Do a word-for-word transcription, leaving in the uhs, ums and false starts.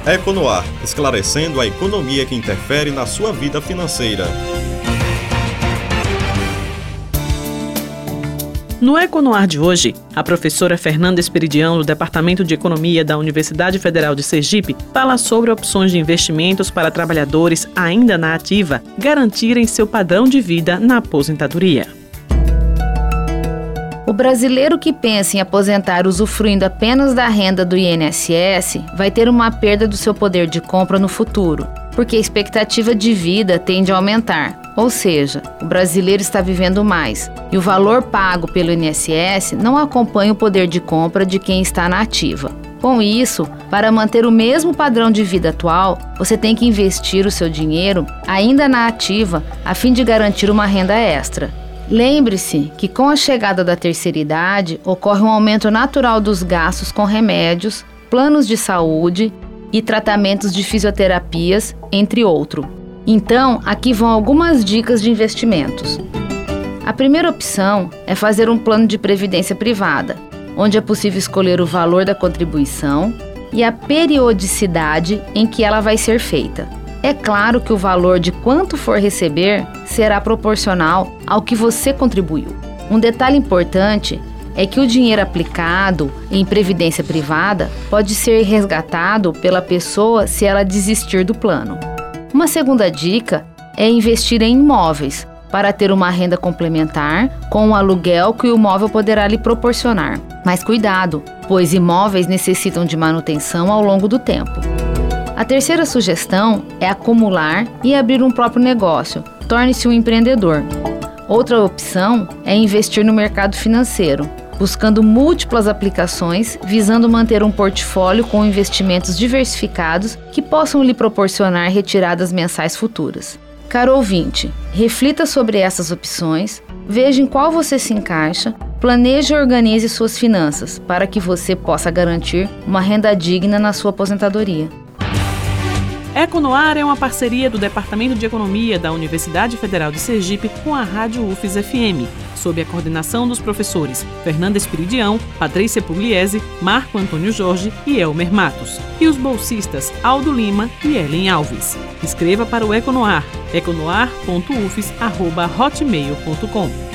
Econoar, esclarecendo a economia que interfere na sua vida financeira. No Econoar de hoje, a professora Fernanda Esperidião, do Departamento de Economia da Universidade Federal de Sergipe, fala sobre opções de investimentos para trabalhadores ainda na ativa garantirem seu padrão de vida na aposentadoria. O brasileiro que pensa em aposentar usufruindo apenas da renda do I N S S vai ter uma perda do seu poder de compra no futuro, porque a expectativa de vida tende a aumentar, ou seja, o brasileiro está vivendo mais e o valor pago pelo I N S S não acompanha o poder de compra de quem está na ativa. Com isso, para manter o mesmo padrão de vida atual, você tem que investir o seu dinheiro ainda na ativa a fim de garantir uma renda extra. Lembre-se que com a chegada da terceira idade ocorre um aumento natural dos gastos com remédios, planos de saúde e tratamentos de fisioterapias, entre outros. Então, aqui vão algumas dicas de investimentos. A primeira opção é fazer um plano de previdência privada, onde é possível escolher o valor da contribuição e a periodicidade em que ela vai ser feita. É claro que o valor de quanto for receber será proporcional ao que você contribuiu. Um detalhe importante é que o dinheiro aplicado em previdência privada pode ser resgatado pela pessoa se ela desistir do plano. Uma segunda dica é investir em imóveis para ter uma renda complementar com o aluguel que o imóvel poderá lhe proporcionar. Mas cuidado, pois imóveis necessitam de manutenção ao longo do tempo. A terceira sugestão é acumular e abrir um próprio negócio. Torne-se um empreendedor. Outra opção é investir no mercado financeiro, buscando múltiplas aplicações, visando manter um portfólio com investimentos diversificados que possam lhe proporcionar retiradas mensais futuras. Caro ouvinte, reflita sobre essas opções, veja em qual você se encaixa, planeje e organize suas finanças para que você possa garantir uma renda digna na sua aposentadoria. Econoar é uma parceria do Departamento de Economia da Universidade Federal de Sergipe com a Rádio U F S F M, sob a coordenação dos professores Fernanda Esperidião, Patrícia Pugliese, Marco Antônio Jorge e Elmer Matos, e os bolsistas Aldo Lima e Ellen Alves. Escreva para o Econoar, econoar ponto u f s arroba hotmail ponto com.